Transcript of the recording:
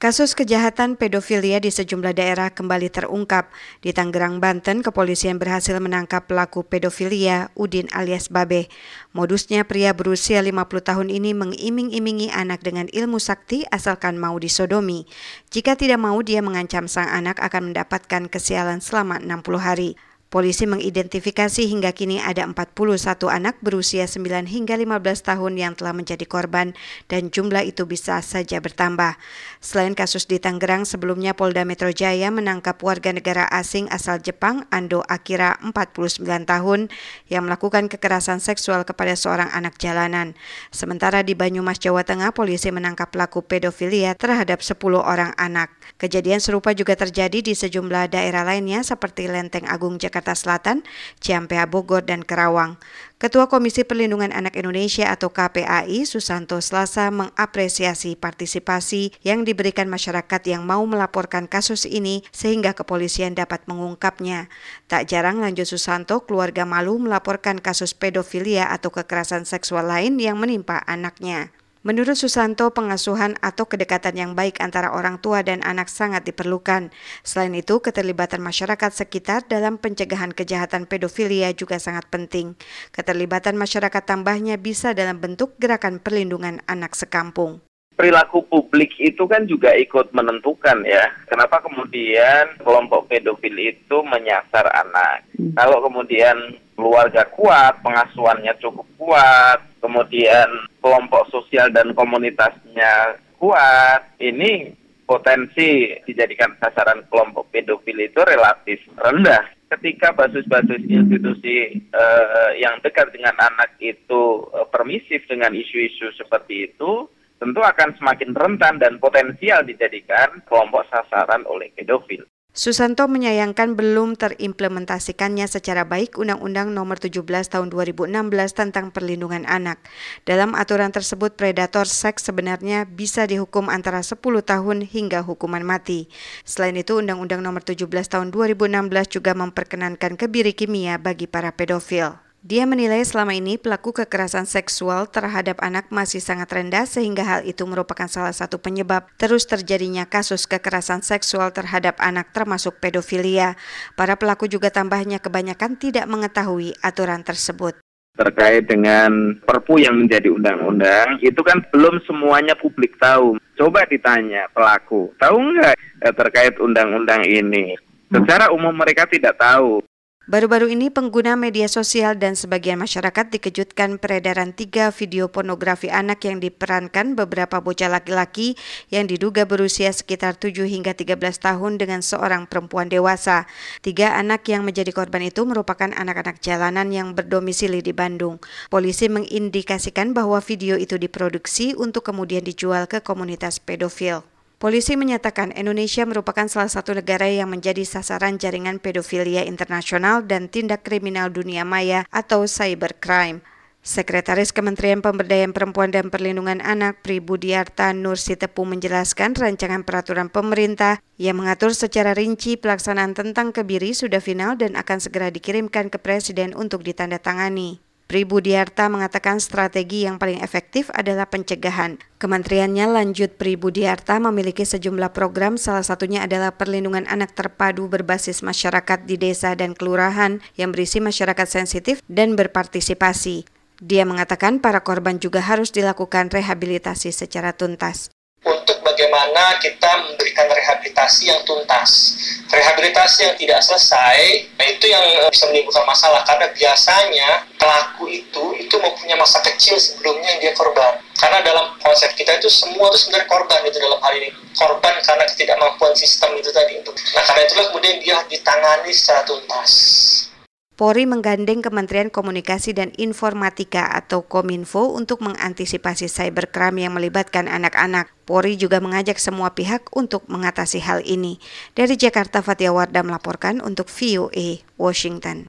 Kasus kejahatan pedofilia di sejumlah daerah kembali terungkap. Di Tangerang, Banten, kepolisian berhasil menangkap pelaku pedofilia Udin alias Babe. Modusnya pria berusia 50 tahun ini mengiming-imingi anak dengan ilmu sakti asalkan mau disodomi. Jika tidak mau, dia mengancam sang anak akan mendapatkan kesialan selama 60 hari. Polisi mengidentifikasi hingga kini ada 41 anak berusia 9 hingga 15 tahun yang telah menjadi korban dan jumlah itu bisa saja bertambah. Selain kasus di Tangerang, sebelumnya Polda Metro Jaya menangkap warga negara asing asal Jepang, Ando Akira, 49 tahun, yang melakukan kekerasan seksual kepada seorang anak jalanan. Sementara di Banyumas, Jawa Tengah, polisi menangkap pelaku pedofilia terhadap 10 orang anak. Kejadian serupa juga terjadi di sejumlah daerah lainnya seperti Lenteng Agung, Jakarta Selatan, Ciampea, Bogor, dan Kerawang. Ketua Komisi Perlindungan Anak Indonesia atau KPAI, Susanto, Selasa mengapresiasi partisipasi yang diberikan masyarakat yang mau melaporkan kasus ini sehingga kepolisian dapat mengungkapnya. Tak jarang, lanjut Susanto, keluarga malu melaporkan kasus pedofilia atau kekerasan seksual lain yang menimpa anaknya. Menurut Susanto, pengasuhan atau kedekatan yang baik antara orang tua dan anak sangat diperlukan. Selain itu, keterlibatan masyarakat sekitar dalam pencegahan kejahatan pedofilia juga sangat penting. Keterlibatan masyarakat tambahnya bisa dalam bentuk gerakan perlindungan anak sekampung. Perilaku publik itu kan juga ikut menentukan ya. Kenapa kemudian kelompok pedofil itu menyasar anak. Kalau kemudian keluarga kuat, pengasuhannya cukup kuat, kemudian kelompok sosial dan komunitasnya kuat, ini potensi dijadikan sasaran kelompok pedofil itu relatif rendah. Ketika basis-basis institusi yang dekat dengan anak itu permisif dengan isu-isu seperti itu, tentu akan semakin rentan dan potensial dijadikan kelompok sasaran oleh pedofil. Susanto menyayangkan belum terimplementasikannya secara baik Undang-Undang Nomor 17 Tahun 2016 tentang Perlindungan Anak. Dalam aturan tersebut, predator seks sebenarnya bisa dihukum antara 10 tahun hingga hukuman mati. Selain itu, Undang-Undang Nomor 17 Tahun 2016 juga memperkenankan kebiri kimia bagi para pedofil. Dia menilai selama ini pelaku kekerasan seksual terhadap anak masih sangat rendah sehingga hal itu merupakan salah satu penyebab terus terjadinya kasus kekerasan seksual terhadap anak termasuk pedofilia. Para pelaku juga tambahnya kebanyakan tidak mengetahui aturan tersebut. Terkait dengan Perpu yang menjadi undang-undang, itu kan belum semuanya publik tahu. Coba ditanya pelaku, tahu nggak terkait undang-undang ini? Secara umum mereka tidak tahu. Baru-baru ini pengguna media sosial dan sebagian masyarakat dikejutkan peredaran 3 video pornografi anak yang diperankan beberapa bocah laki-laki yang diduga berusia sekitar 7 hingga 13 tahun dengan seorang perempuan dewasa. 3 anak yang menjadi korban itu merupakan anak-anak jalanan yang berdomisili di Bandung. Polisi mengindikasikan bahwa video itu diproduksi untuk kemudian dijual ke komunitas pedofil. Polisi menyatakan Indonesia merupakan salah satu negara yang menjadi sasaran jaringan pedofilia internasional dan tindak kriminal dunia maya atau cybercrime. Sekretaris Kementerian Pemberdayaan Perempuan dan Perlindungan Anak Pri Budiarta Nur Sitepu menjelaskan rancangan peraturan pemerintah yang mengatur secara rinci pelaksanaan tentang kebiri sudah final dan akan segera dikirimkan ke Presiden untuk ditandatangani. Pri Budiarta mengatakan strategi yang paling efektif adalah pencegahan. Kementeriannya, lanjut Pri Budiarta, memiliki sejumlah program, salah satunya adalah perlindungan anak terpadu berbasis masyarakat di desa dan kelurahan yang berisi masyarakat sensitif dan berpartisipasi. Dia mengatakan para korban juga harus dilakukan rehabilitasi secara tuntas. Untuk bagaimana kita memberikan rehabilitasi yang tuntas. Rehabilitasi yang tidak selesai, itu yang bisa menimbulkan masalah karena biasanya pelaku itu mempunyai masa kecil sebelumnya yang dia korban. Karena dalam konsep kita itu semua itu sebenarnya korban itu dalam hal ini. Korban karena ketidakmampuan sistem itu tadi. Nah, karena itulah kemudian dia ditangani secara tuntas. Polri menggandeng Kementerian Komunikasi dan Informatika atau Kominfo untuk mengantisipasi cybercrime yang melibatkan anak-anak. Polri juga mengajak semua pihak untuk mengatasi hal ini. Dari Jakarta, Fatia Wardah melaporkan untuk VOA Washington.